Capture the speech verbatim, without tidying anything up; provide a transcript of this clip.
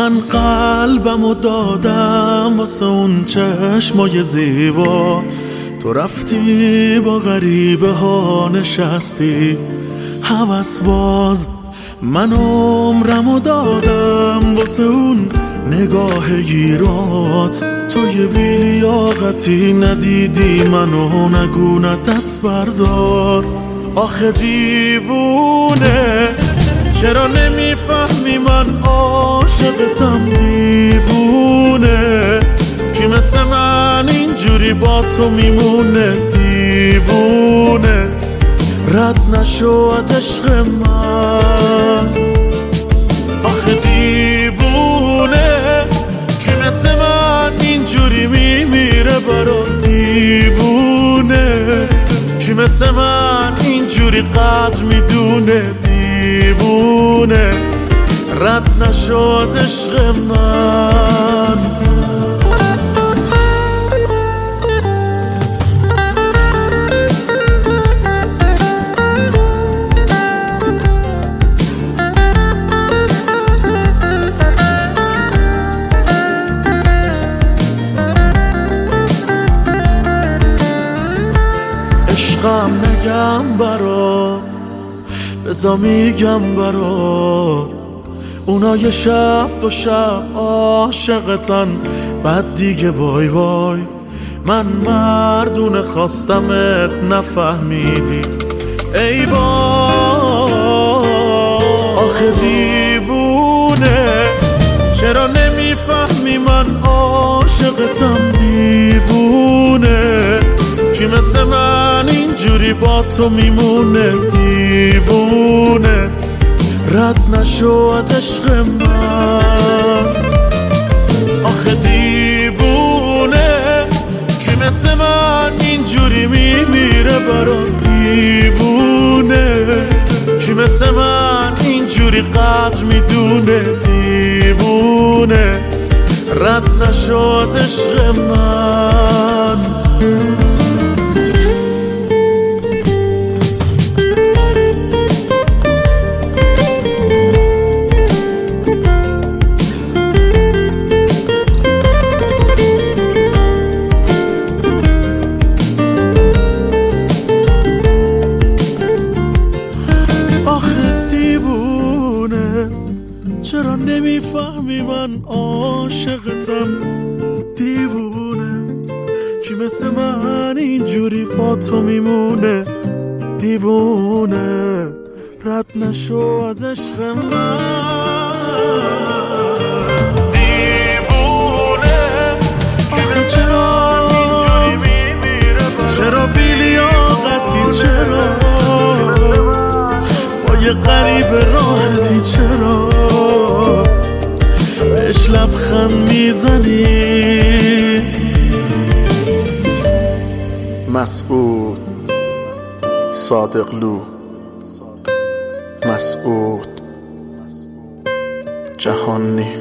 من قلبمو دادم واسه اون چشمای زیبات، تو رفتی با غریبه ها نشستی هوس باز. من عمرمو دادم واسه اون نگاه گیرات، تو یه بیلیاقتی ندیدی منو، نگو نه دست بردار. آخه دیوونه چرا نمیفهمی من عاشقتم؟ دیوونه کی مثل من اینجوری با تو میمونه؟ دیوونه رد نشو از عشق من. آخه دیوونه کی مثل من اینجوری میمیره برات؟ دیوونه کی مثل من اینجوری قدر میدونه؟ دیوونه رد نشو از عشق من. عشقم نگم برات، بزا میگم برات، اونا یه شب دو شب عاشقتن بعد دیگه بای بای. من مردونه خواستمت نفهمیدی ای بای. آخه دیوونه چرا نمیفهمی من عاشقتم؟ دیوونه کی مثل من اینجوری با تو میمونه؟ دیوونه رد نشو از عشق من. آخه دیوونه کی مثل من اینجوری میمیره برات؟ دیوونه کی مثل من اینجوری قدر میدونه؟ دیوونه رد نشو از عشق من. چرا نمیفهمی من عاشقتم؟ دیوونه کی مثل من اینجوری با تو میمونه؟ دیوونه رد نشو از عشق من. دیوونه آخه چرا چرا بیلیاقتی؟ چرا با یه غریب راحتی؟ چرا بهش لبخند میزنی؟ مسعود صادقلو، مسعود جهانی.